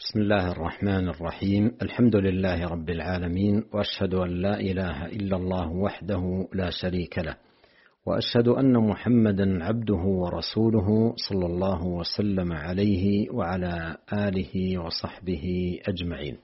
بسم الله الرحمن الرحيم. الحمد لله رب العالمين، وأشهد أن لا إله إلا الله وحده لا شريك له، وأشهد أن محمدا عبده ورسوله صلى الله وسلم عليه وعلى آله وصحبه أجمعين.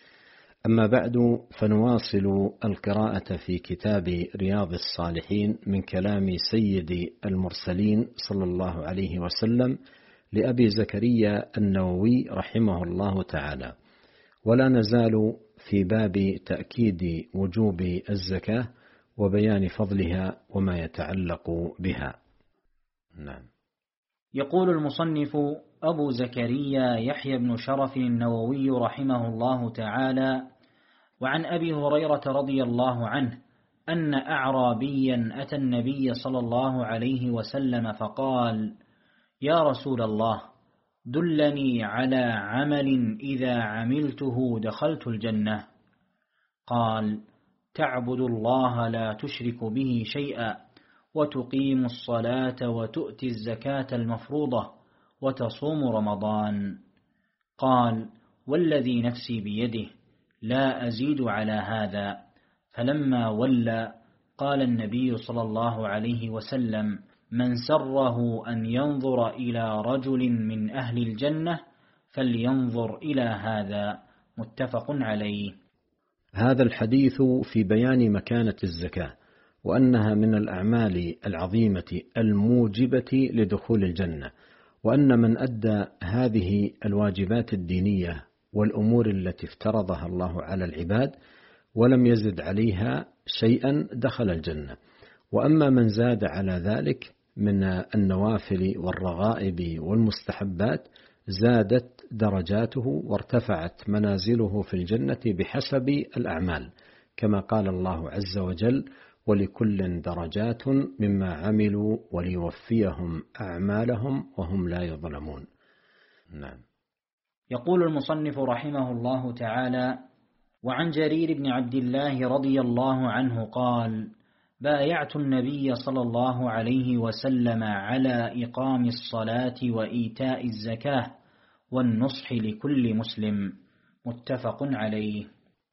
أما بعد، فنواصل القراءة في كتاب رياض الصالحين من كلام سيد المرسلين صلى الله عليه وسلم لأبي زكريا النووي رحمه الله تعالى، ولا نزال في باب تأكيد وجوب الزكاة وبيان فضلها وما يتعلق بها. نعم. يقول المصنف أبو زكريا يحيى بن شرف النووي رحمه الله تعالى: وعن أبي هريرة رضي الله عنه أن أعرابيا أتى النبي صلى الله عليه وسلم فقال: يا رسول الله، دلني على عمل إذا عملته دخلت الجنة. قال: تعبد الله لا تشرك به شيئا، وتقيم الصلاة وتؤتي الزكاة المفروضة، وتصوم رمضان. قال: والذي نفسي بيده لا أزيد على هذا. فلما ولى قال النبي صلى الله عليه وسلم: من سره أن ينظر إلى رجل من أهل الجنة فلينظر إلى هذا. متفق عليه. هذا الحديث في بيان مكانة الزكاة، وأنها من الأعمال العظيمة الموجبة لدخول الجنة، وأن من أدى هذه الواجبات الدينية والأمور التي افترضها الله على العباد ولم يزد عليها شيئا دخل الجنة. وأما من زاد على ذلك من النوافل والرغائب والمستحبات زادت درجاته وارتفعت منازله في الجنة بحسب الأعمال، كما قال الله عز وجل: ولكل درجات مما عملوا وليوفيهم أعمالهم وهم لا يظلمون. نعم. يقول المصنف رحمه الله تعالى: وعن جرير بن عبد الله رضي الله عنه قال: بايعت النبي صلى الله عليه وسلم على إقام الصلاة وإيتاء الزكاة والنصح لكل مسلم. متفق عليه.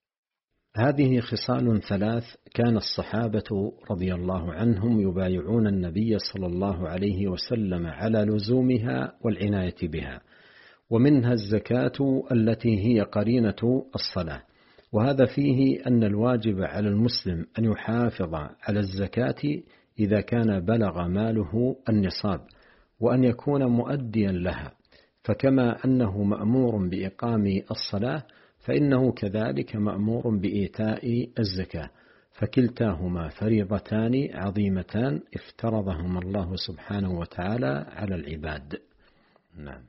هذه خصال ثلاث كان الصحابة رضي الله عنهم يبايعون النبي صلى الله عليه وسلم على لزومها والعناية بها، ومنها الزكاة التي هي قرينة الصلاة. وهذا فيه أن الواجب على المسلم أن يحافظ على الزكاة إذا كان بلغ ماله النصاب، وأن يكون مؤديا لها. فكما أنه مأمور بإقام الصلاة، فإنه كذلك مأمور بإيتاء الزكاة، فكلتاهما فريضتان عظيمتان افترضهما الله سبحانه وتعالى على العباد. نعم.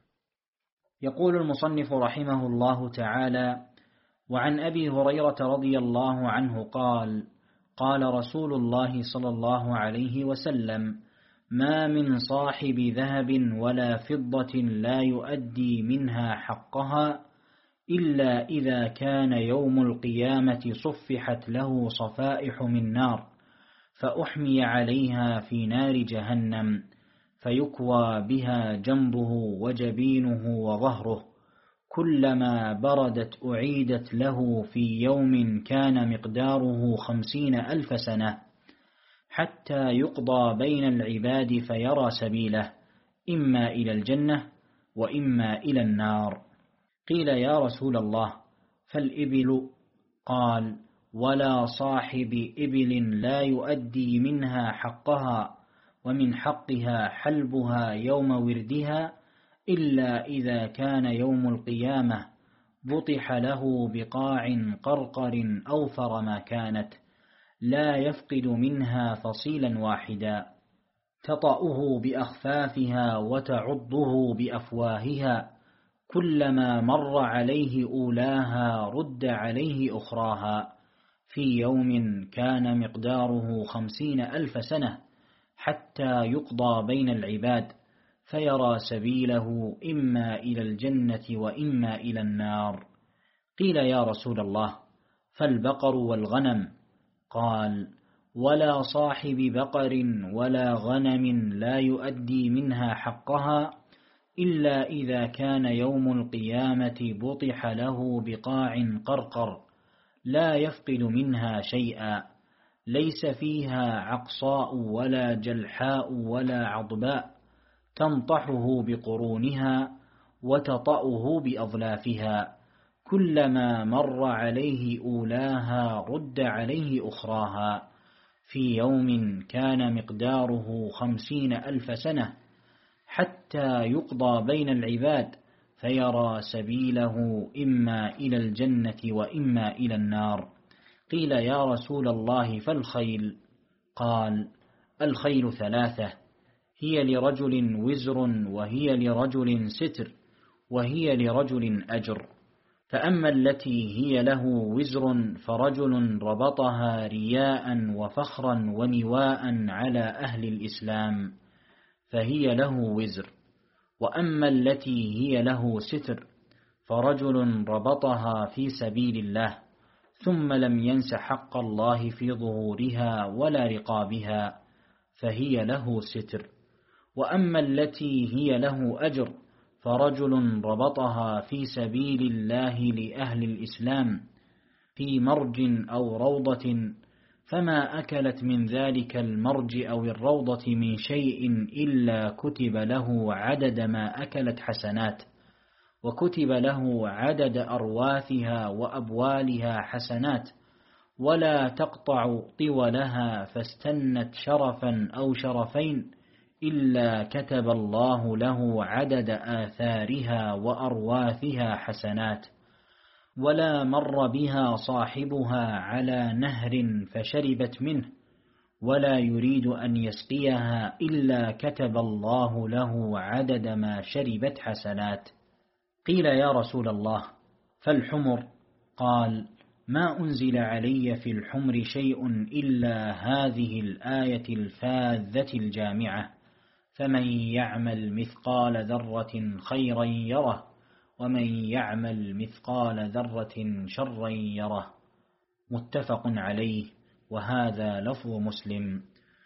يقول المصنف رحمه الله تعالى: وعن أبي هريرة رضي الله عنه قال: قال رسول الله صلى الله عليه وسلم: ما من صاحب ذهب ولا فضة لا يؤدي منها حقها إلا إذا كان يوم القيامة صفحت له صفائح من نار، فأحمي عليها في نار جهنم، فيكوى بها جنبه وجبينه وظهره، كلما بردت أعيدت له في يوم كان مقداره 50,000 سنة، حتى يقضى بين العباد فيرى سبيله، إما إلى الجنة وإما إلى النار. قيل: يا رسول الله، فالإبل؟ قال: ولا صاحب إبل لا يؤدي منها حقها، ومن حقها حلبها يوم وردها، إلا إذا كان يوم القيامة بطح له بقاع قرقر أوفر ما كانت، لا يفقد منها فصيلا واحدا، تطأه بأخفافها وتعضه بأفواهها، كلما مر عليه أولاها رد عليه أخراها، في يوم كان مقداره 50,000 سنة، حتى يقضى بين العباد فيرى سبيله إما إلى الجنة وإما إلى النار. قيل: يا رسول الله، فالبقر والغنم؟ قال: ولا صاحب بقر ولا غنم لا يؤدي منها حقها إلا إذا كان يوم القيامة بطح له بقاع قرقر لا يفقد منها شيئا، ليس فيها عقصاء ولا جلحاء ولا عضباء، تنطحه بقرونها وتطأه بأظلافها، كلما مر عليه أولاها رد عليه أخراها، في يوم كان مقداره 50,000 سنة، حتى يقضى بين العباد فيرى سبيله إما إلى الجنة وإما إلى النار. قيل يا رسول الله فالخيل؟ قال: الخيل 3، هي لرجل وزر، وهي لرجل ستر، وهي لرجل أجر. فأما التي هي له وزر فرجل ربطها رياء وفخرا ونواء على أهل الإسلام فهي له وزر، وأما التي هي له ستر فرجل ربطها في سبيل الله ثم لم ينس حق الله في ظهورها ولا رقابها فهي له ستر، وأما التي هي له أجر فرجل ربطها في سبيل الله لأهل الإسلام في مرج أو روضة، فما أكلت من ذلك المرج أو الروضة من شيء إلا كتب له عدد ما أكلت حسنات، وكتب له عدد أرواثها وأبوالها حسنات، ولا تقطع طولها فاستنت شرفا أو شرفين إلا كتب الله له عدد آثارها وأرواثها حسنات، ولا مر بها صاحبها على نهر فشربت منه ولا يريد أن يسقيها إلا كتب الله له عدد ما شربت حسنات. قيل يا رسول الله فالحمر؟ قال: ما أنزل علي في الحمر شيء إلا هذه الآية الفاذة الجامعة: فمن يعمل مثقال ذرة خيرا يره، ومن يعمل مثقال ذرة شرا يره. متفق عليه، وهذا لفظ مسلم.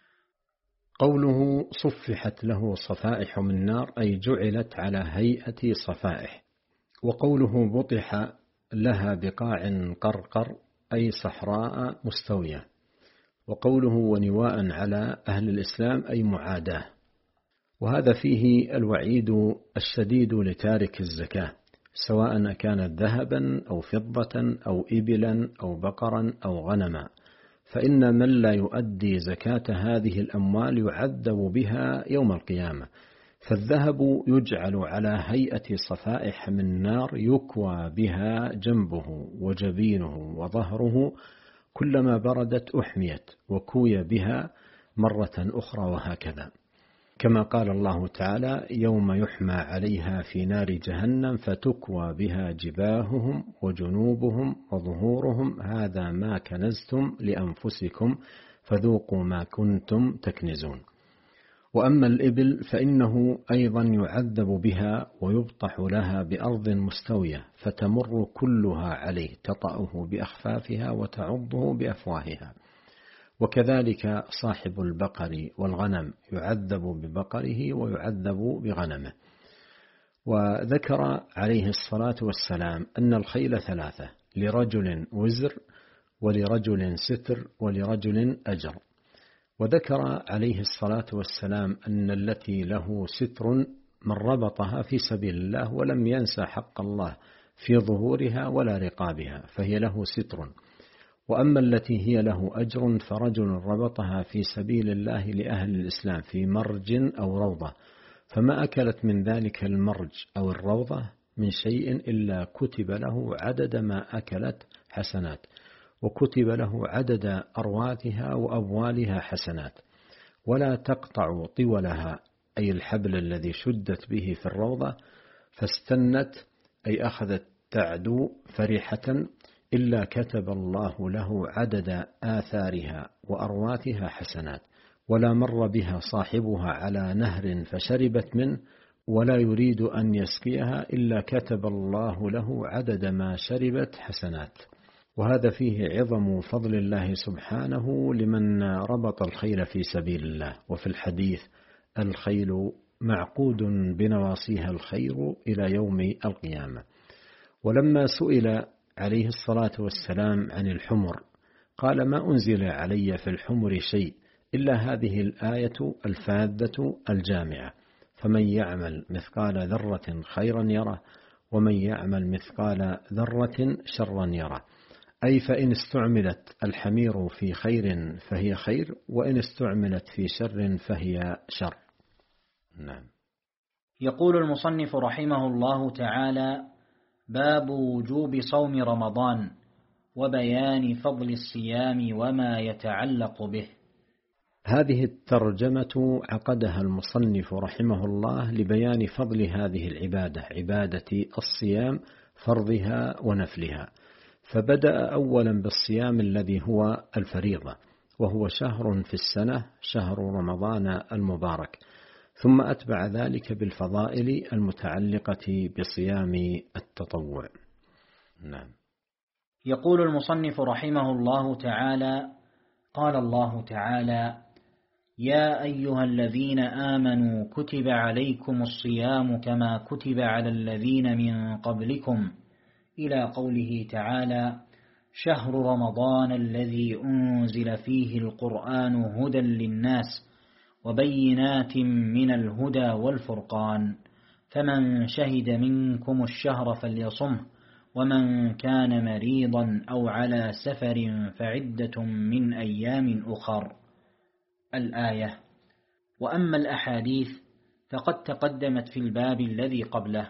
قوله صفحت له صفائح من نار أي جعلت على هيئة صفائح. وقوله بطح لها بقاع قرقر أي صحراء مستوية. وقوله ونواء على أهل الإسلام أي معاداة. وهذا فيه الوعيد الشديد لتارك الزكاة، سواء كانت ذهبا أو فضة أو إبلا أو بقرا أو غنما، فإن من لا يؤدي زكاة هذه الأموال يعذب بها يوم القيامة. فالذهب يجعل على هيئة صفائح من نار يكوى بها جنبه وجبينه وظهره، كلما بردت أحميت وكوي بها مرة أخرى، وهكذا. كما قال الله تعالى: يوم يحمى عليها في نار جهنم فتكوى بها جباههم وجنوبهم وظهورهم هذا ما كنزتم لأنفسكم فذوقوا ما كنتم تكنزون. وأما الإبل فإنه أيضا يعذب بها ويبطح لها بأرض مستوية فتمر كلها عليه، تطأه بأخفافها وتعضه بأفواهها. وكذلك صاحب البقر والغنم يعذب ببقره ويعذب بغنمه. وذكر عليه الصلاة والسلام أن الخيل 3: لرجل وزر، ولرجل ستر، ولرجل أجر. وذكر عليه الصلاة والسلام أن التي له ستر من ربطها في سبيل الله ولم ينسى حق الله في ظهورها ولا رقابها فهي له ستر. وأما التي هي له أجر فرجل ربطها في سبيل الله لأهل الإسلام في مرج أو روضة، فما أكلت من ذلك المرج أو الروضة من شيء إلا كتب له عدد ما أكلت حسنات، وكتب له عدد أرواثها وأبوالها حسنات، ولا تقطع طولها أي الحبل الذي شدت به في الروضة فاستنت أي أخذت تعدو فرحة إلا كتب الله له عدد آثارها وأرواثها حسنات، ولا مر بها صاحبها على نهر فشربت منه ولا يريد أن يسقيها إلا كتب الله له عدد ما شربت حسنات. وهذا فيه عظم فضل الله سبحانه لمن ربط الخيل في سبيل الله. وفي الحديث: الخيل معقود بنواصيها الخير إلى يوم القيامة. ولما سئل عليه الصلاة والسلام عن الحمر قال: ما أنزل علي في الحمر شيء إلا هذه الآية الفاذة الجامعة: فمن يعمل مثقال ذرة خيرا يره ومن يعمل مثقال ذرة شرا يره. أي فإن استعملت الحمير في خير فهي خير، وإن استعملت في شر فهي شر. نعم. يقول المصنف رحمه الله تعالى: باب وجوب صوم رمضان وبيان فضل الصيام وما يتعلق به. هذه الترجمة عقدها المصنف رحمه الله لبيان فضل هذه العبادة، عبادة الصيام، فرضها ونفلها. فبدأ أولا بالصيام الذي هو الفريضة، وهو شهر في السنة، شهر رمضان المبارك، ثم أتبع ذلك بالفضائل المتعلقة بصيام التطوع. نعم. يقول المصنف رحمه الله تعالى: قال الله تعالى: يا أيها الذين آمنوا كتب عليكم الصيام كما كتب على الذين من قبلكم، إلى قوله تعالى: شهر رمضان الذي أنزل فيه القرآن هدى للناس وبينات من الهدى والفرقان، فمن شهد منكم الشهر فليصمه، ومن كان مريضا أو على سفر فعدة من أيام أخر. الآية. وأما الأحاديث فقد تقدمت في الباب الذي قبله.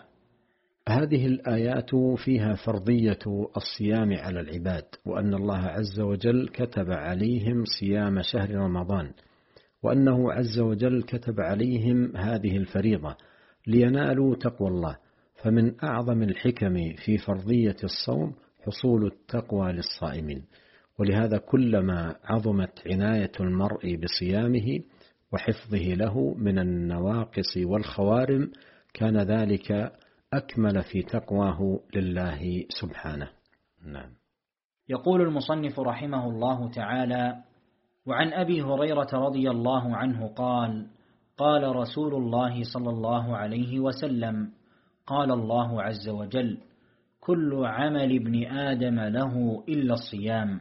هذه الآيات فيها فرضية الصيام على العباد، وأن الله عز وجل كتب عليهم صيام شهر رمضان، وأنه عز وجل كتب عليهم هذه الفريضة لينالوا تقوى الله. فمن أعظم الحكم في فرضية الصوم حصول التقوى للصائمين، ولهذا كلما عظمت عناية المرء بصيامه وحفظه له من النواقص والخوارم كان ذلك أكمل في تقواه لله سبحانه. نعم. يقول المصنف رحمه الله تعالى: وعن أبي هريرة رضي الله عنه قال: قال رسول الله صلى الله عليه وسلم: قال الله عز وجل: كل عمل ابن آدم له إلا الصيام،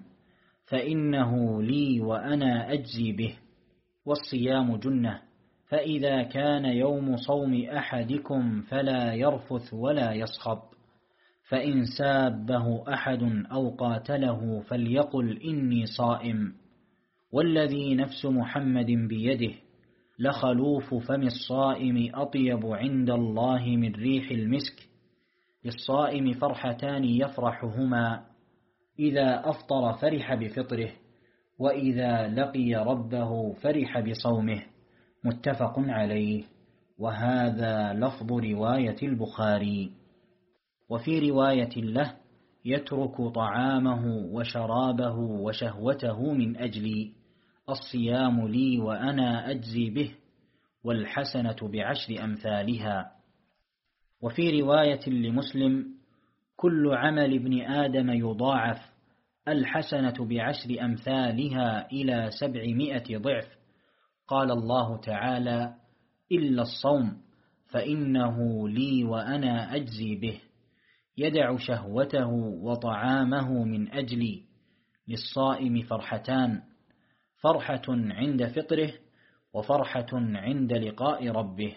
فإنه لي وأنا أجزي به. والصيام جنة، فإذا كان يوم صوم أحدكم فلا يرفث ولا يصخب، فإن سابه أحد أو قاتله فليقل إني صائم. والذي نفس محمد بيده لخلوف فم الصائم أطيب عند الله من ريح المسك. للصائم فرحتان يفرحهما: إذا أفطر فرح بفطره، وإذا لقي ربه فرح بصومه. متفق عليه، وهذا لفظ رواية البخاري. وفي رواية له: يترك طعامه وشرابه وشهوته من أجلي، الصيام لي وأنا أجزي به، والحسنة بعشر أمثالها. وفي رواية لمسلم: كل عمل ابن آدم يضاعف، الحسنة بعشر أمثالها إلى 700 ضعف. قال الله تعالى: إلا الصوم فإنه لي وأنا أجزي به، يدع شهوته وطعامه من أجلي. للصائم فرحتان: فرحة عند فطره، وفرحة عند لقاء ربه.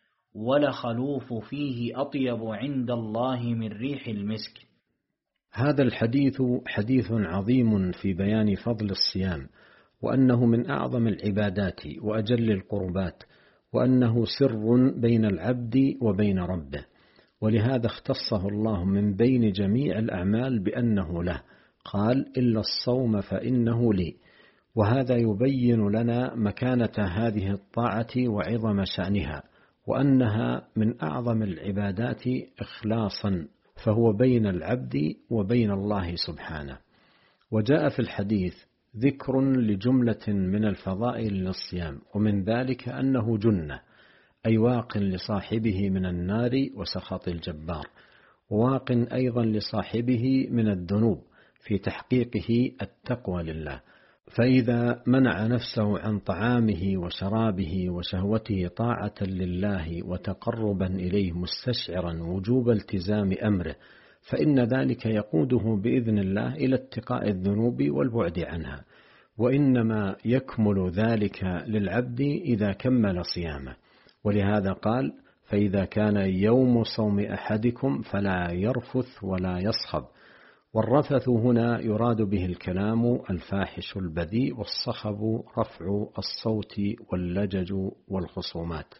ولخلوف فيه أطيب عند الله من ريح المسك. هذا الحديث حديث عظيم في بيان فضل الصيام، وأنه من أعظم العبادات وأجل القربات، وأنه سر بين العبد وبين ربه، ولهذا اختصه الله من بين جميع الأعمال بأنه له. قال: إلا الصوم فإنه لي. وهذا يبين لنا مكانة هذه الطاعة وعظم شأنها، وأنها من أعظم العبادات إخلاصا، فهو بين العبد وبين الله سبحانه. وجاء في الحديث ذكر لجملة من الفضائل للصيام، ومن ذلك أنه جنة، أي واق لصاحبه من النار وسخط الجبار، وواق أيضا لصاحبه من الذنوب في تحقيقه التقوى لله. فإذا منع نفسه عن طعامه وشرابه وشهوته طاعة لله وتقربا إليه مستشعرا وجوب التزام أمره، فإن ذلك يقوده بإذن الله إلى اتقاء الذنوب والبعد عنها، وإنما يكمل ذلك للعبد إذا كمل صيامه. ولهذا قال: فإذا كان يوم صوم أحدكم فلا يرفث ولا يصخب. والرفث هنا يراد به الكلام الفاحش البذيء، والصخب رفع الصوت واللجج والخصومات.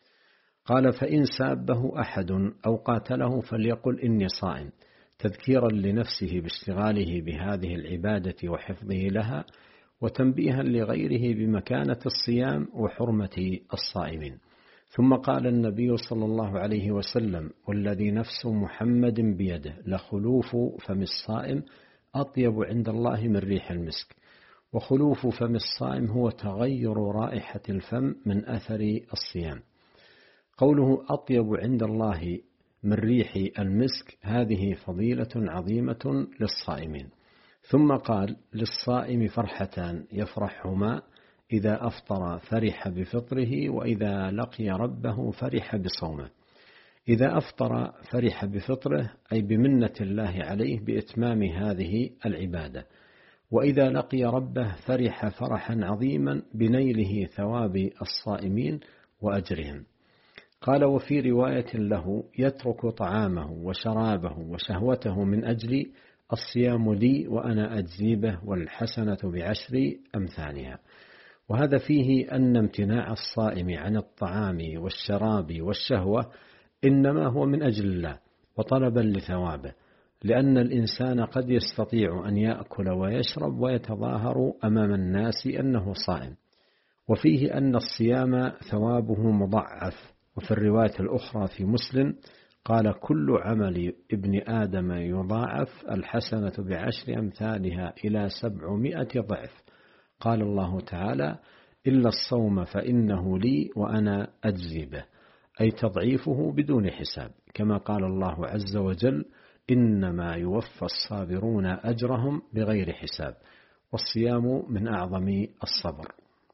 قال: فإن سابه أحد أو قاتله فليقل إني صائم، تذكيرا لنفسه باشتغاله بهذه العبادة وحفظه لها، وتنبيها لغيره بمكانة الصيام وحرمة الصائمين. ثم قال النبي صلى الله عليه وسلم: والذي نفس محمد بيده لخلوف فم الصائم أطيب عند الله من ريح المسك. وخلوف فم الصائم هو تغير رائحة الفم من أثر الصيام. قوله أطيب عند الله من ريح المسك هذه فضيلة عظيمة للصائمين. ثم قال: للصائم فرحتان يفرحهما: إذا أفطر فرح بفطره، وإذا لقي ربه فرح بصومه. إذا أفطر فرح بفطره أي بمنة الله عليه بإتمام هذه العبادة، وإذا لقي ربه فرح فرحا عظيما بنيله ثواب الصائمين وأجرهم. قال: وفي رواية له: يترك طعامه وشرابه وشهوته من أجلي، الصيام لي وأنا أجزي به، والحسنة بعشر أمثالها. وهذا فيه أن امتناع الصائم عن الطعام والشراب والشهوة إنما هو من أجل الله وطلبا لثوابه، لأن الإنسان قد يستطيع أن يأكل ويشرب ويتظاهر أمام الناس أنه صائم. وفيه أن الصيام ثوابه مضاعف. وفي الرواية الأخرى في مسلم قال: كل عمل ابن آدم يضاعف، الحسنة بعشر أمثالها إلى 700 ضعف. قال الله تعالى: إلا الصوم فإنه لي وأنا أجزي به، أي تضعيفه بدون حساب، كما قال الله عز وجل: إنما يوفى الصابرون أجرهم بغير حساب. والصيام من أعظم الصبر.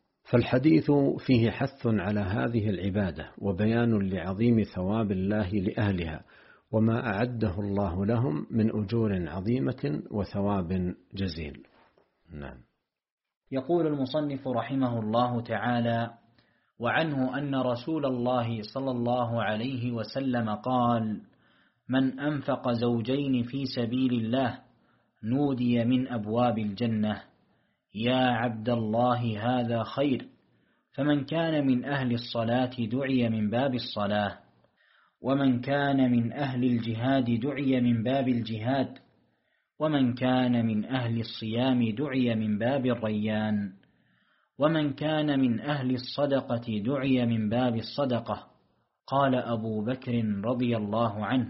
فالحديث فيه حث على هذه العبادة وبيان لعظيم ثواب الله لأهلها، وما أعده الله لهم من أجور عظيمة وثواب جزيل. نعم. يقول المصنف رحمه الله تعالى: وعنه أن رسول الله صلى الله عليه وسلم قال: من أنفق زوجين في سبيل الله نودي من أبواب الجنة: يا عبد الله هذا خير. فمن كان من أهل الصلاة دعي من باب الصلاة، ومن كان من أهل الجهاد دعي من باب الجهاد، ومن كان من أهل الصيام دعي من باب الريان، ومن كان من أهل الصدقة دعي من باب الصدقة. قال أبو بكر رضي الله عنه: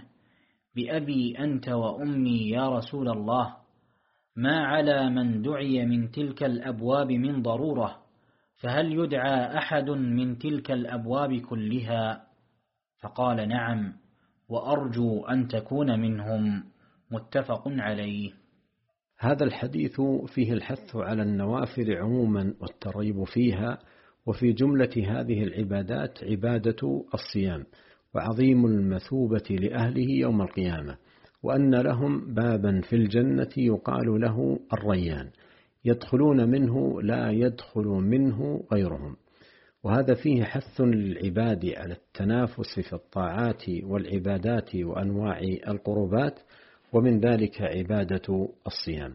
بأبي أنت وأمي يا رسول الله، ما على من دعي من تلك الأبواب من ضرورة، فهل يدعى أحد من تلك الأبواب كلها؟ فقال: نعم، وأرجو أن تكون منهم. متفق عليه. هذا الحديث فيه الحث على النوافل عموما والترغيب فيها، وفي جملة هذه العبادات عبادة الصيام، وعظيم المثوبة لأهله يوم القيامة، وأن لهم بابا في الجنة يقال له الريان، يدخلون منه لا يدخل منه غيرهم. وهذا فيه حث للعباد على التنافس في الطاعات والعبادات وأنواع القربات، ومن ذلك عبادة الصيام.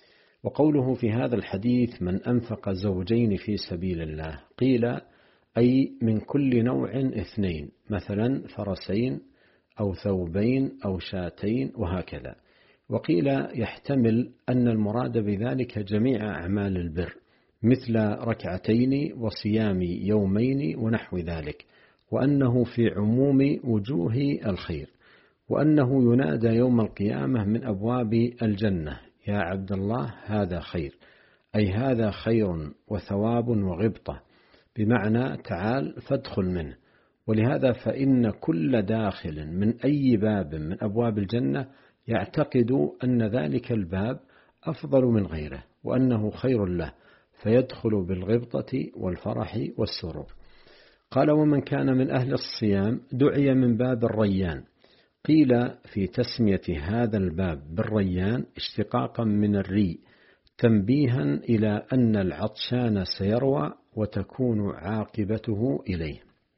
وقوله في هذا الحديث: من أنفق زوجين في سبيل الله، قيل أي من كل نوع 2، مثلا فرسين أو ثوبين أو شاتين وهكذا. وقيل يحتمل أن المراد بذلك جميع أعمال البر، مثل ركعتين وصيام يومين ونحو ذلك، وأنه في عموم وجوه الخير، وأنه ينادى يوم القيامة من أبواب الجنة: يا عبد الله هذا خير، أي هذا خير وثواب وغبطة، بمعنى تعال فادخل منه. ولهذا فإن كل داخل من أي باب من أبواب الجنة يعتقد أن ذلك الباب أفضل من غيره، وأنه خير له، فيدخل بالغبطة والفرح والسرور. قال: ومن كان من أهل الصيام دعي من باب الريان. قيل في تسمية هذا الباب بالريان اشتقاقا من الري، تنبيها إلى أن العطشان سيروى وتكون عاقبته إليه.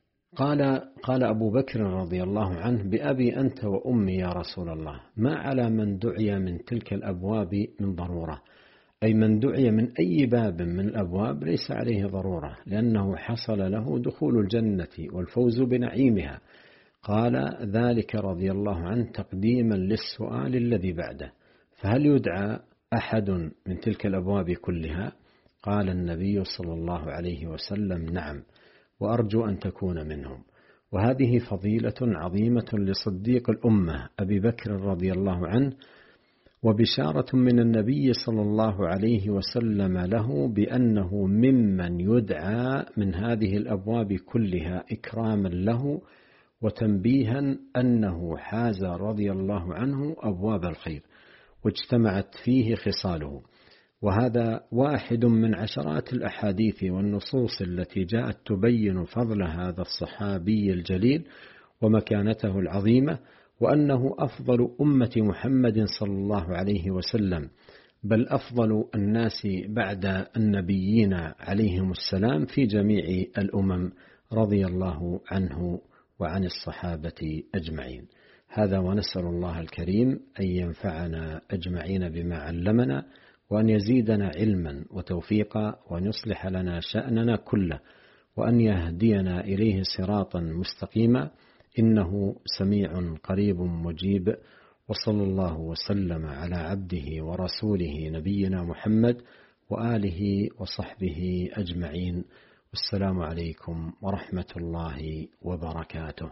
قال أبو بكر رضي الله عنه: بأبي أنت وأمي يا رسول الله، ما على من دعي من تلك الأبواب من ضرورة، أي من دعي من أي باب من الأبواب ليس عليه ضرورة، لأنه حصل له دخول الجنة والفوز بنعيمها. قال ذلك رضي الله عنه تقديما للسؤال الذي بعده: فهل يدعى أحد من تلك الأبواب كلها؟ قال النبي صلى الله عليه وسلم: نعم، وأرجو أن تكون منهم. وهذه فضيلة عظيمة لصديق الأمة أبي بكر رضي الله عنه، وبشارة من النبي صلى الله عليه وسلم له بأنه ممن يدعى من هذه الأبواب كلها إكراما له، وتنبيها أنه حاز رضي الله عنه أبواب الخير واجتمعت فيه خصاله. وهذا واحد من عشرات الأحاديث والنصوص التي جاءت تبين فضل هذا الصحابي الجليل ومكانته العظيمة، وأنه أفضل أمة محمد صلى الله عليه وسلم، بل أفضل الناس بعد النبيين عليهم السلام في جميع الأمم، رضي الله عنه وعن الصحابة أجمعين. هذا، ونسأل الله الكريم أن ينفعنا أجمعين بما علمنا، وأن يزيدنا علما وتوفيقا، وأن يصلح لنا شأننا كله، وأن يهدينا إليه صراطا مستقيما، إنه سميع قريب مجيب. وصلى الله وسلم على عبده ورسوله نبينا محمد وآله وصحبه أجمعين. والسلام عليكم ورحمة الله وبركاته.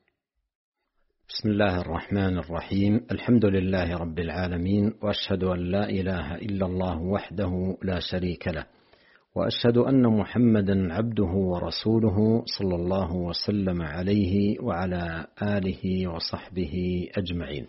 بسم الله الرحمن الرحيم. الحمد لله رب العالمين، وأشهد أن لا إله إلا الله وحده لا شريك له، وأشهد أن محمدا عبده ورسوله صلى الله وسلم عليه وعلى آله وصحبه أجمعين.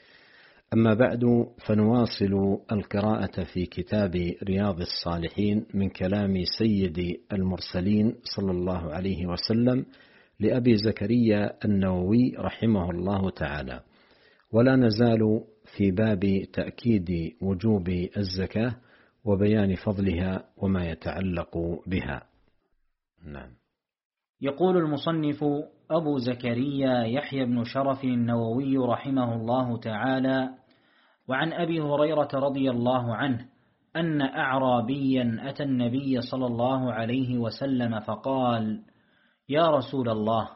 أما بعد، فنواصل القراءة في كتاب رياض الصالحين من كلام سيد المرسلين صلى الله عليه وسلم لأبي زكريا النووي رحمه الله تعالى، ولا نزال في باب تأكيد وجوب الزكاة وبيان فضلها وما يتعلق بها. نعم. يقول المصنف أبو زكريا يحيى بن شرف النووي رحمه الله تعالى: وعن أبي هريرة رضي الله عنه أن أعرابيا أتى النبي صلى الله عليه وسلم فقال: يا رسول الله،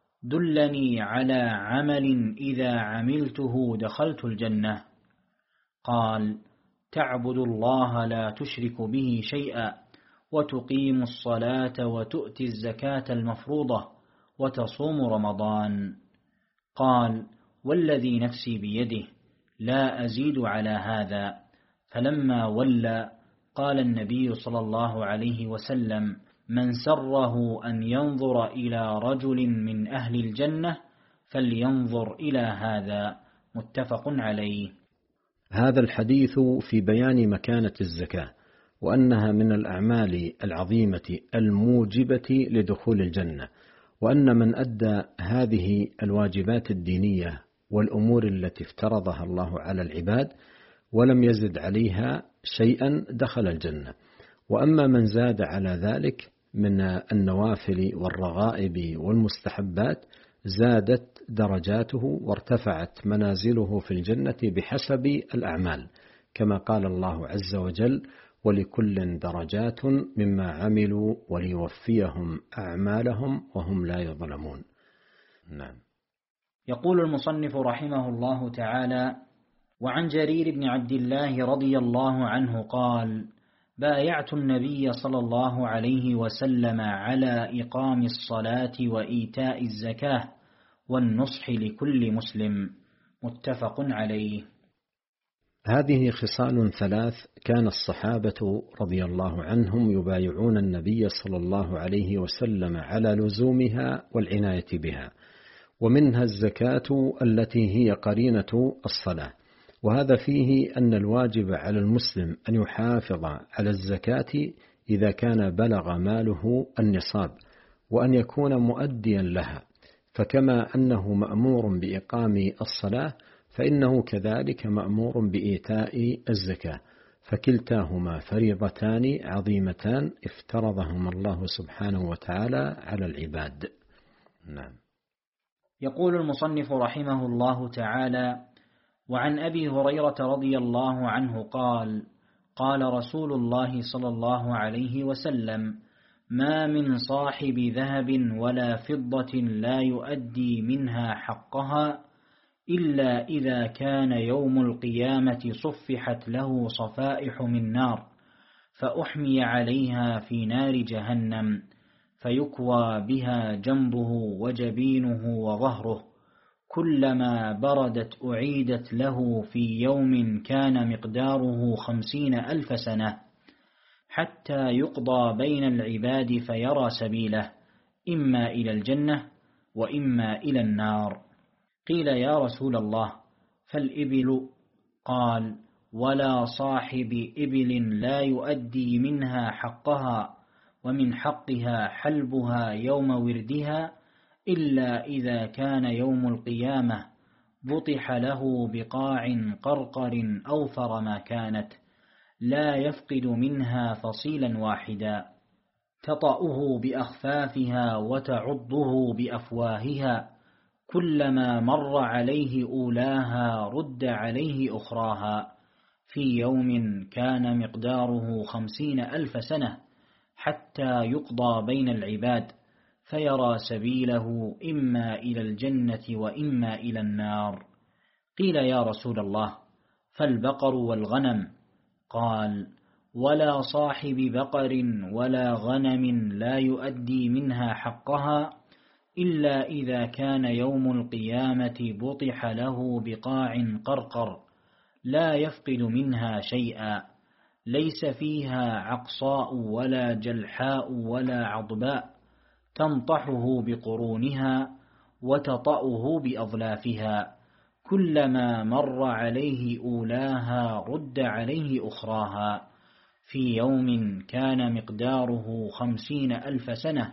دلني على عمل إذا عملته دخلت الجنة. قال: تعبد الله لا تشرك به شيئا، وتقيم الصلاة وتؤتي الزكاة المفروضة، وتصوم رمضان. قال: والذي نفسي بيده لا أزيد على هذا. فلما ولى قال النبي صلى الله عليه وسلم: من سره أن ينظر إلى رجل من أهل الجنة فلينظر إلى هذا. متفق عليه. هذا الحديث في بيان مكانة الزكاة، وأنها من الأعمال العظيمة الموجبة لدخول الجنة، وأن من أدى هذه الواجبات الدينية والأمور التي افترضها الله على العباد ولم يزد عليها شيئا دخل الجنة. وأما من زاد على ذلك من النوافل والرغائب والمستحبات زادت درجاته وارتفعت منازله في الجنة بحسب الأعمال، كما قال الله عز وجل: ولكل درجات مما عملوا وليوفيهم أعمالهم وهم لا يظلمون. نعم. يقول المصنف رحمه الله تعالى: وعن جرير بن عبد الله رضي الله عنه قال: بايعت النبي صلى الله عليه وسلم على إقام الصلاة وإيتاء الزكاة والنصح لكل مسلم. متفق عليه. هذه خصال ثلاث كان الصحابة رضي الله عنهم يبايعون النبي صلى الله عليه وسلم على لزومها والعناية بها، ومنها الزكاة التي هي قرينة الصلاة. وهذا فيه أن الواجب على المسلم أن يحافظ على الزكاة إذا كان بلغ ماله النصاب، وأن يكون مؤديا لها، فكما أنه مأمور بإقام الصلاة فإنه كذلك مأمور بإيتاء الزكاة، فكلتاهما فريضتان عظيمتان افترضهما الله سبحانه وتعالى على العباد. نعم. يقول المصنف رحمه الله تعالى: وعن أبي هريرة رضي الله عنه قال: قال رسول الله صلى الله عليه وسلم: ما من صاحب ذهب ولا فضة لا يؤدي منها حقها إلا إذا كان يوم القيامة صفحت له صفائح من نار، فأحمي عليها في نار جهنم، فيكوى بها جنبه وجبينه وظهره، كلما بردت أعيدت له في يوم كان مقداره 50,000 سنة، حتى يقضى بين العباد فيرى سبيله، إما إلى الجنة وإما إلى النار. قيل: يا رسول الله، فالإبل؟ قال: ولا صاحب إبل لا يؤدي منها حقها، ومن حقها حلبها يوم وردها، إلا إذا كان يوم القيامة بطح له بقاع قرقر أوفر ما كانت، لا يفقد منها فصيلا واحدا، تطأه بأخفافها وتعضه بأفواهها، كلما مر عليه أولاها رد عليه أخراها، في يوم كان مقداره 50,000 سنة، حتى يقضى بين العباد فيرى سبيله إما إلى الجنة وإما إلى النار. قيل: يا رسول الله، فالبقر والغنم؟ قال: ولا صاحب بقر ولا غنم لا يؤدي منها حقها إلا إذا كان يوم القيامة بطح له بقاع قرقر، لا يفقد منها شيئا، ليس فيها عقصاء ولا جلحاء ولا عضباء، تنطحه بقرونها وتطأه بأظلافها، كلما مر عليه أولاها رد عليه أخراها، في يوم كان مقداره 50,000 سنة،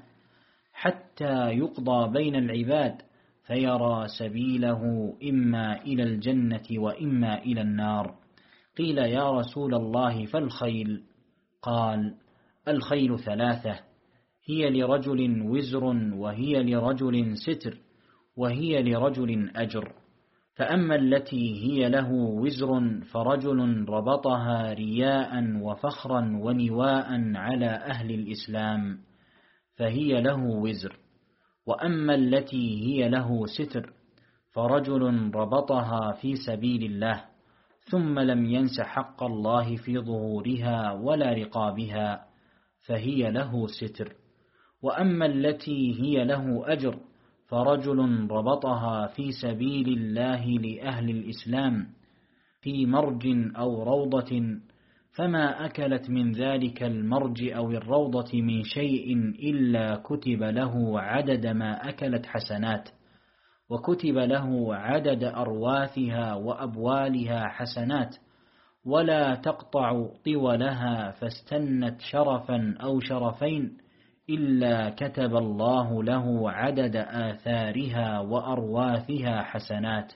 حتى يقضى بين العباد فيرى سبيله إما إلى الجنة وإما إلى النار. قيل: يا رسول الله، فالخيل؟ قال: الخيل 3، هي لرجل وزر، وهي لرجل ستر، وهي لرجل أجر. فأما التي هي له وزر فرجل ربطها رياء وفخرا ونواء على أهل الإسلام، فهي له وزر. وأما التي هي له ستر فرجل ربطها في سبيل الله، ثم لم ينس حق الله في ظهورها ولا رقابها، فهي له ستر. وأما التي هي له أجر فرجل ربطها في سبيل الله لأهل الإسلام في مرج أو روضة، فما أكلت من ذلك المرج أو الروضة من شيء إلا كتب له عدد ما أكلت حسنات، وكتب له عدد أرواثها وأبوالها حسنات، ولا تقطع طولها فاستنت شرفا أو شرفين إلا كتب الله له عدد آثارها وأرواثها حسنات.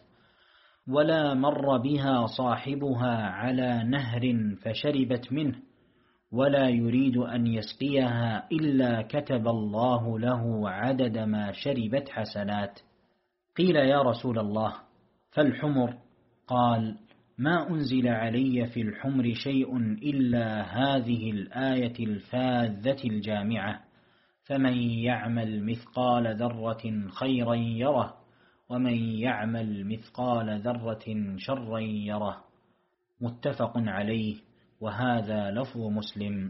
ولا مر بها صاحبها على نهر فشربت منه ولا يريد أن يسقيها إلا كتب الله له عدد ما شربت حسنات. قيل: يا رسول الله، فالحمر؟ قال: ما أنزل علي في الحمر شيء إلا هذه الآية الفاذة الجامعة: فمن يعمل مثقال ذرة خيرا يره، ومن يعمل مثقال ذرة شرا يره. متفق عليه، وهذا لفظ مسلم.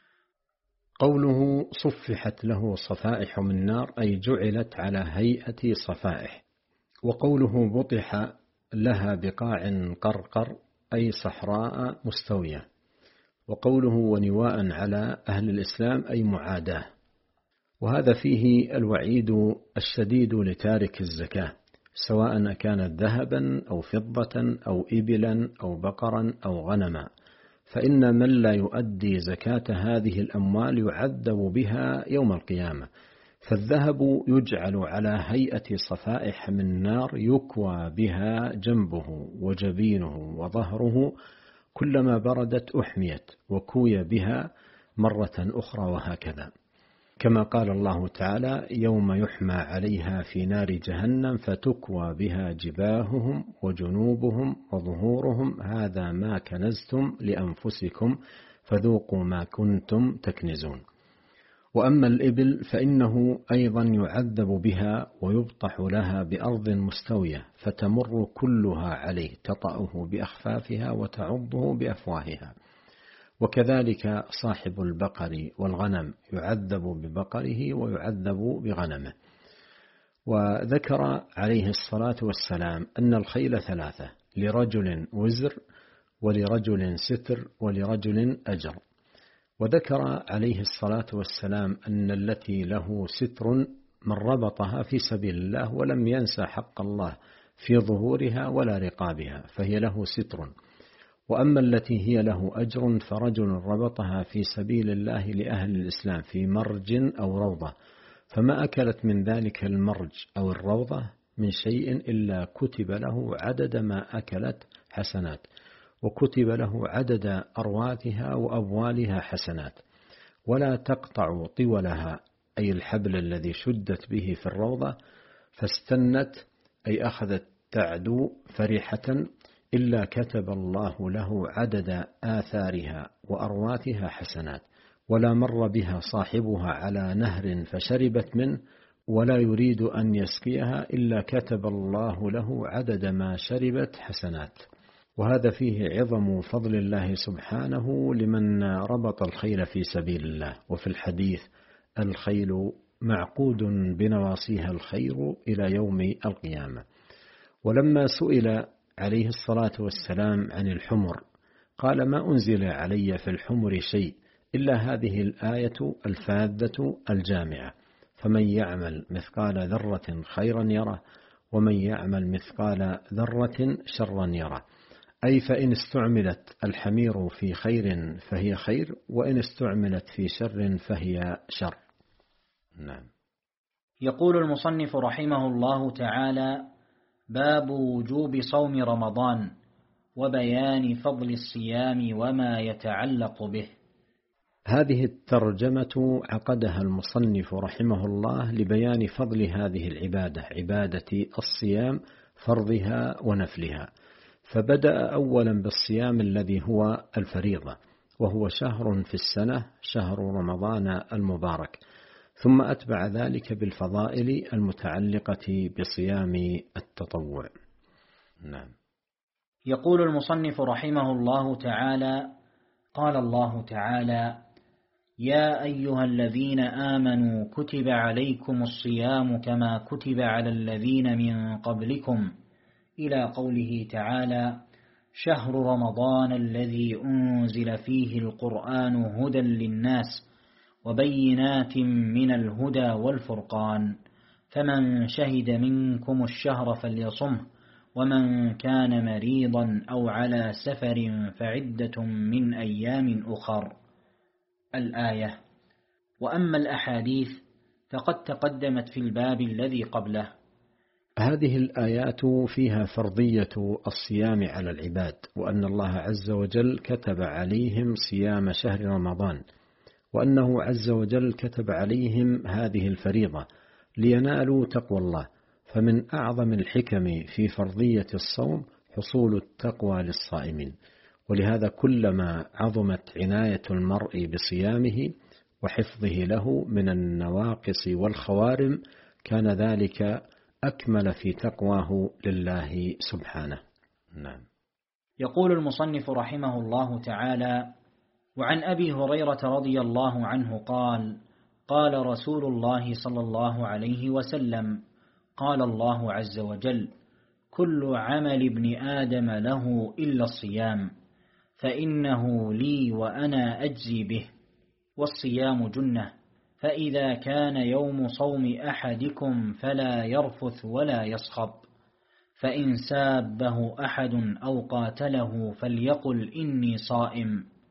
قوله صفحت له صفائح من نار أي جعلت على هيئة صفائح. وقوله بطح لها بقاع قرقر أي صحراء مستوية. وقوله ونواء على أهل الإسلام أي معاداة. وهذا فيه الوعيد الشديد لتارك الزكاة، سواء كانت ذهبا أو فضة أو إبلا أو بقرا أو غنما، فإن من لا يؤدي زكاة هذه الأموال يعذب بها يوم القيامة. فالذهب يجعل على هيئة صفائح من نار يكوى بها جنبه وجبينه وظهره، كلما بردت أحميت وكوي بها مرة أخرى، وهكذا. كما قال الله تعالى: يوم يحمى عليها في نار جهنم فتكوى بها جباههم وجنوبهم وظهورهم هذا ما كنزتم لأنفسكم فذوقوا ما كنتم تكنزون. وأما الإبل فإنه أيضا يعذب بها ويبطح لها بأرض مستوية فتمر كلها عليه تطأه بأخفافها وتعضه بأفواهها. وكذلك صاحب البقر والغنم يعذب ببقره ويعذب بغنمه. وذكر عليه الصلاة والسلام أن الخيل ثلاثة: لرجل وزر، ولرجل ستر، ولرجل أجر. وذكر عليه الصلاة والسلام أن التي له ستر من ربطها في سبيل الله ولم ينسى حق الله في ظهورها ولا رقابها فهي له ستر. وأما التي هي له أجر فرجل ربطها في سبيل الله لأهل الإسلام في مرج أو روضة، فما أكلت من ذلك المرج أو الروضة من شيء إلا كتب له عدد ما أكلت حسنات، وكتب له عدد أرواثها وأبوالها حسنات، ولا تقطع طولها أي الحبل الذي شدت به في الروضة فاستنت أي أخذت تعدو فرحة إلا كتب الله له عدد آثارها وأرواثها حسنات. ولا مر بها صاحبها على نهر فشربت منه ولا يريد أن يسقيها إلا كتب الله له عدد ما شربت حسنات. وهذا فيه عظم فضل الله سبحانه لمن ربط الخيل في سبيل الله. وفي الحديث: الخيل معقود بنواصيها الخير إلى يوم القيامة. ولما سئل عليه الصلاة والسلام عن الحمر قال: ما أنزل علي في الحمر شيء إلا هذه الآية الفاذة الجامعة: فمن يعمل مثقال ذرة خيرا يره ومن يعمل مثقال ذرة شرا يره. أي فإن استعملت الحمير في خير فهي خير، وإن استعملت في شر فهي شر. نعم. يقول المصنف رحمه الله تعالى: باب وجوب صوم رمضان وبيان فضل الصيام وما يتعلق به. هذه الترجمة عقدها المصنف رحمه الله لبيان فضل هذه العبادة، عبادة الصيام، فرضها ونفلها. فبدأ أولا بالصيام الذي هو الفريضة، وهو شهر في السنة، شهر رمضان المبارك، ثم أتبع ذلك بالفضائل المتعلقة بصيام التطوع. نعم. يقول المصنف رحمه الله تعالى: قال الله تعالى: يا أيها الذين آمنوا كتب عليكم الصيام كما كتب على الذين من قبلكم، إلى قوله تعالى: شهر رمضان الذي أنزل فيه القرآن هدى للناس وبينات من الهدى والفرقان، فمن شهد منكم الشهر فليصمه، ومن كان مريضا أو على سفر فعدة من أيام أخر. الآية. وأما الأحاديث فقد تقدمت في الباب الذي قبله. هذه الآيات فيها فرضية الصيام على العباد، وأن الله عز وجل كتب عليهم صيام شهر رمضان، وأنه عز وجل كتب عليهم هذه الفريضة لينالوا تقوى الله. فمن أعظم الحكم في فرضية الصوم حصول التقوى للصائمين، ولهذا كلما عظمت عناية المرء بصيامه وحفظه له من النواقص والخوارم كان ذلك أكمل في تقواه لله سبحانه. نعم. يقول المصنف رحمه الله تعالى: وعن أبي هريرة رضي الله عنه قال: قال رسول الله صلى الله عليه وسلم: قال الله عز وجل: كل عمل ابن آدم له إلا الصيام، فإنه لي وأنا أجزي به، والصيام جنة، فإذا كان يوم صوم أحدكم فلا يرفث ولا يصخب، فإن سابه أحد أو قاتله فليقل إني صائم،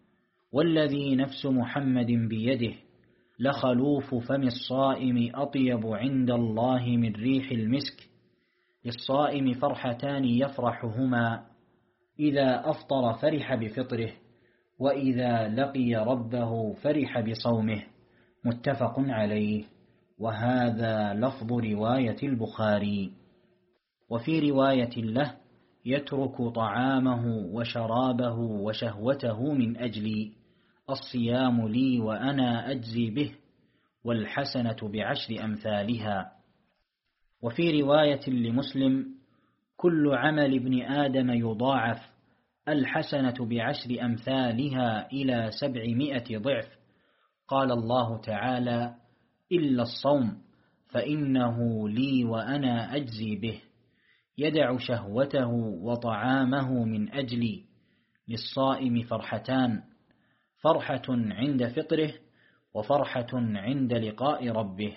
والذي نفس محمد بيده لخلوف فم الصائم أطيب عند الله من ريح المسك. للصائم فرحتان يفرحهما: إذا أفطر فرح بفطره، وإذا لقي ربه فرح بصومه. متفق عليه، وهذا لفظ رواية البخاري. وفي رواية له: يترك طعامه وشرابه وشهوته من أجلي، الصيام لي وأنا أجزي به، والحسنة بعشر أمثالها. وفي رواية لمسلم: كل عمل ابن آدم يضاعف، الحسنة بعشر أمثالها إلى 700 ضعف. قال الله تعالى: إلا الصوم فإنه لي وأنا أجزي به، يدع شهوته وطعامه من أجلي. للصائم فرحتان: فرحة عند فطره، وفرحة عند لقاء ربه.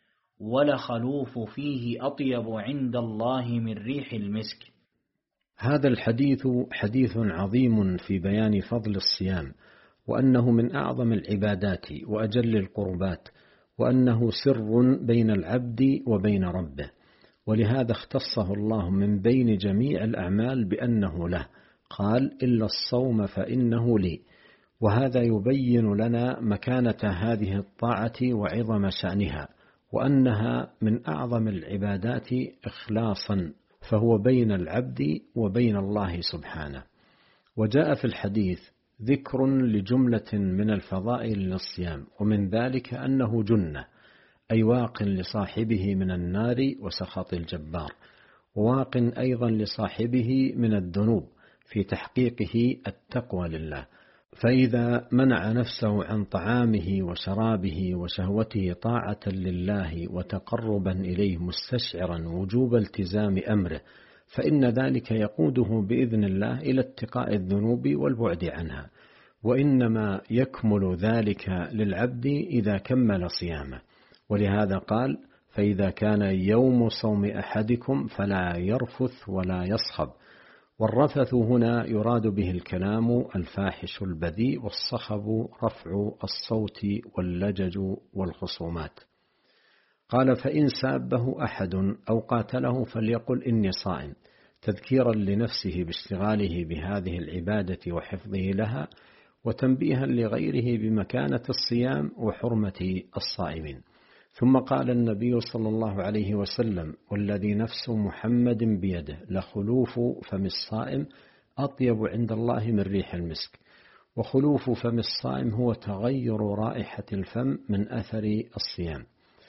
ولخلوف فيه أطيب عند الله من ريح المسك. هذا الحديث حديث عظيم في بيان فضل الصيام، وأنه من أعظم العبادات وأجل القربات، وأنه سر بين العبد وبين ربه، ولهذا اختصه الله من بين جميع الأعمال بأنه له. قال: إلا الصوم فإنه لي. وهذا يبين لنا مكانة هذه الطاعة وعظم شأنها، وأنها من أعظم العبادات إخلاصا، فهو بين العبد وبين الله سبحانه. وجاء في الحديث ذكر لجملة من الفضائل للصيام، ومن ذلك أنه جنة، أي واق لصاحبه من النار وسخط الجبار، وواق أيضا لصاحبه من الذنوب في تحقيقه التقوى لله. فإذا منع نفسه عن طعامه وشرابه وشهوته طاعة لله وتقربا إليه مستشعرا وجوب التزام أمره، فإن ذلك يقوده بإذن الله إلى اتقاء الذنوب والبعد عنها. وإنما يكمل ذلك للعبد إذا كمل صيامه، ولهذا قال: فإذا كان يوم صوم أحدكم فلا يرفث ولا يصخب. والرفث هنا يراد به الكلام الفاحش البذيء، والصخب رفع الصوت واللجج والخصومات. قال: فإن سابه أحد أو قاتله فليقل إني صائم، تذكيرا لنفسه باشتغاله بهذه العبادة وحفظه لها، وتنبيها لغيره بمكانة الصيام وحرمة الصائمين. ثم قال النبي صلى الله عليه وسلم: والذي نفس محمد بيده لخلوف فم الصائم أطيب عند الله من ريح المسك. وخلوف فم الصائم هو تغير رائحة الفم من أثر الصيام.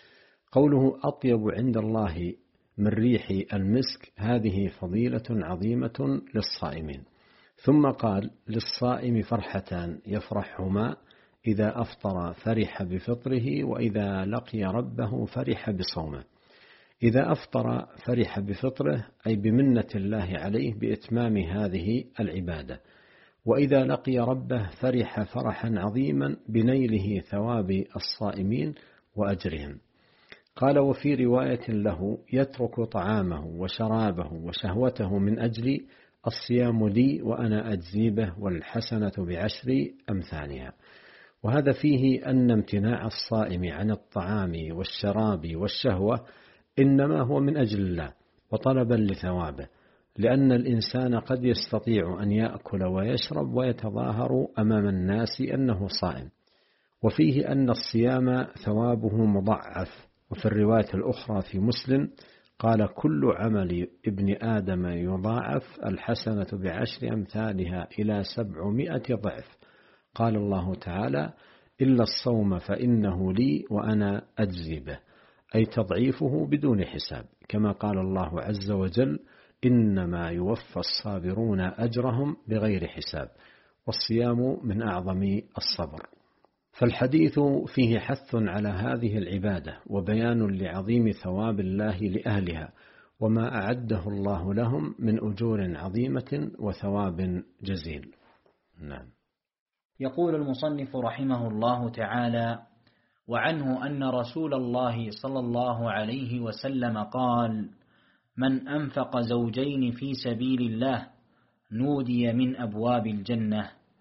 قوله أطيب عند الله من ريح المسك هذه فضيلة عظيمة للصائمين. ثم قال: للصائم فرحتان يفرحهما: إذا أفطر فرح بفطره، وإذا لقي ربه فرح بصومه. إذا أفطر فرح بفطره، أي بمنة الله عليه بإتمام هذه العبادة. وإذا لقي ربه فرح فرحا عظيما بنيله ثواب الصائمين وأجرهم. قال: وفي رواية له: يترك طعامه وشرابه وشهوته من أجلي، الصيام لي وأنا أجزي به، والحسنة بعشر أمثالها. وهذا فيه أن امتناع الصائم عن الطعام والشراب والشهوة إنما هو من أجل الله وطلبا لثوابه، لأن الإنسان قد يستطيع أن يأكل ويشرب ويتظاهر أمام الناس أنه صائم. وفيه أن الصيام ثوابه مضاعف. وفي الرواية الأخرى في مسلم قال: كل عمل ابن آدم يضاعف، الحسنة بعشر أمثالها إلى 700 ضعف. قال الله تعالى: إلا الصوم فإنه لي وأنا أجزي به، أي تضعيفه بدون حساب، كما قال الله عز وجل: إنما يوفى الصابرون أجرهم بغير حساب. والصيام من أعظم الصبر. فالحديث فيه حث على هذه العبادة، وبيان لعظيم ثواب الله لأهلها، وما أعده الله لهم من أجور عظيمة وثواب جزيل. نعم. يقول المصنف رحمه الله تعالى: وعنه أن رسول الله صلى الله عليه وسلم قال: من أنفق زوجين في سبيل الله نودي من أبواب الجنة،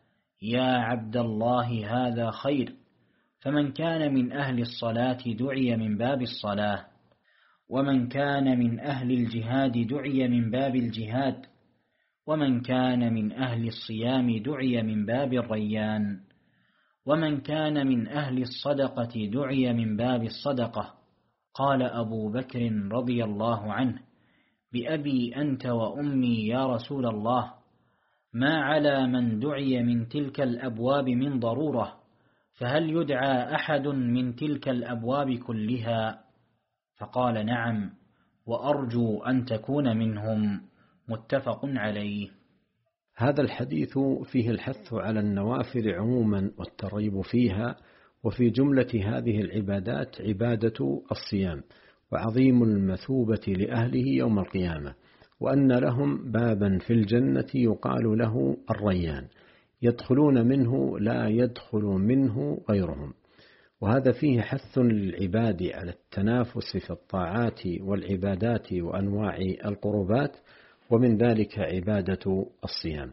يا عبد الله هذا خير، فمن كان من أهل الصلاة دعي من باب الصلاة، ومن كان من أهل الجهاد دعي من باب الجهاد، ومن كان من أهل الصيام دعي من باب الريان، ومن كان من أهل الصدقة دعي من باب الصدقة. قال أبو بكر رضي الله عنه: بأبي أنت وأمي يا رسول الله، ما على من دعي من تلك الأبواب من ضرورة، فهل يدعى أحد من تلك الأبواب كلها؟ فقال: نعم، وأرجو أن تكون منهم. متفق عليه. هذا الحديث فيه الحث على النوافل عموما والترغيب فيها، وفي جملة هذه العبادات عبادة الصيام، وعظيم المثوبة لأهله يوم القيامة، وأن لهم بابا في الجنة يقال له الريان، يدخلون منه لا يدخل منه غيرهم. وهذا فيه حث للعباد على التنافس في الطاعات والعبادات وأنواع القربات، ومن ذلك عبادة الصيام.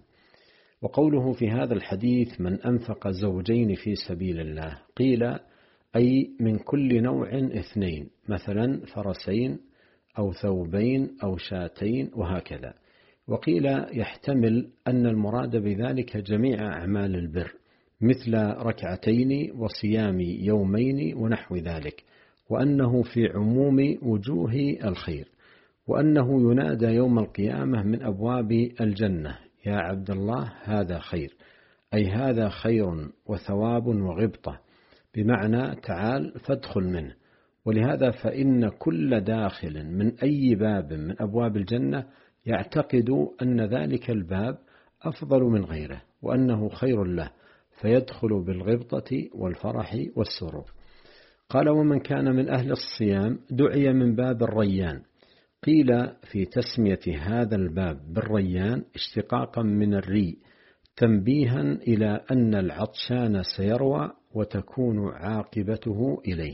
وقوله في هذا الحديث: من أنفق زوجين في سبيل الله، قيل أي من كل نوع 2، مثلا فرسين أو ثوبين أو شاتين وهكذا. وقيل يحتمل أن المراد بذلك جميع أعمال البر، مثل ركعتين وصيام يومين ونحو ذلك، وأنه في عموم وجوه الخير، وأنه ينادى يوم القيامة من أبواب الجنة: يا عبد الله هذا خير، أي هذا خير وثواب وغبطة، بمعنى تعال فادخل منه. ولهذا فإن كل داخل من أي باب من أبواب الجنة يعتقد أن ذلك الباب أفضل من غيره، وأنه خير له، فيدخل بالغبطة والفرح والسرور. قال: ومن كان من أهل الصيام دعي من باب الريان، قيل في تسمية هذا الباب بالريان اشتقاقا من الري، تنبيها إلى أن العطشان سيروى وتكون عاقبته إليه.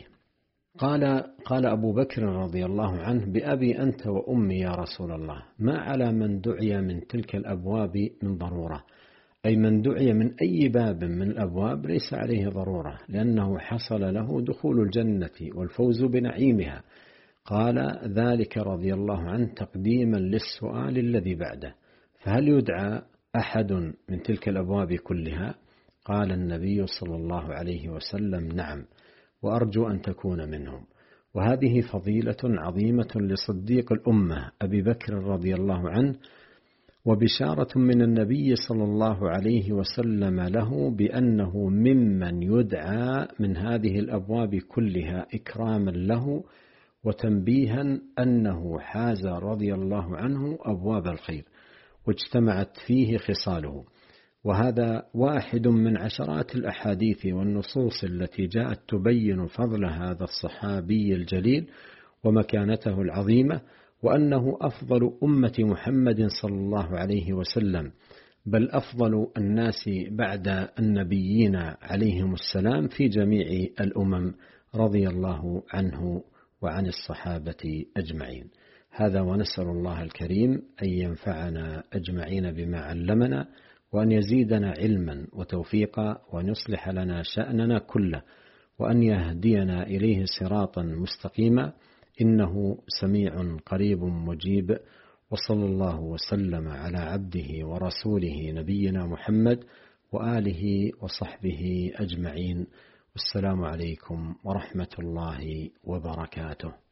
قال أبو بكر رضي الله عنه: بأبي أنت وأمي يا رسول الله، ما على من دعي من تلك الأبواب من ضرورة، أي من دعي من أي باب من الأبواب ليس عليه ضرورة، لأنه حصل له دخول الجنة والفوز بنعيمها. قال ذلك رضي الله عنه تقديما للسؤال الذي بعده: فهل يدعى أحد من تلك الأبواب كلها؟ قال النبي صلى الله عليه وسلم: نعم، وأرجو أن تكون منهم. وهذه فضيلة عظيمة لصديق الأمة أبي بكر رضي الله عنه، وبشارة من النبي صلى الله عليه وسلم له بأنه ممن يدعى من هذه الأبواب كلها إكراما له، وتنبيها أنه حاز رضي الله عنه أبواب الخير واجتمعت فيه خصاله. وهذا واحد من عشرات الأحاديث والنصوص التي جاءت تبين فضل هذا الصحابي الجليل ومكانته العظيمة، وأنه أفضل أمة محمد صلى الله عليه وسلم، بل أفضل الناس بعد النبيين عليهم السلام في جميع الأمم، رضي الله عنه وعن الصحابة أجمعين. هذا، ونسأل الله الكريم أن ينفعنا أجمعين بما علمنا، وأن يزيدنا علما وتوفيقا، وأن يصلح لنا شأننا كله، وأن يهدينا إليه صراطا مستقيما، إنه سميع قريب مجيب. وصلى الله وسلم على عبده ورسوله نبينا محمد وآله وصحبه أجمعين. والسلام عليكم ورحمة الله وبركاته.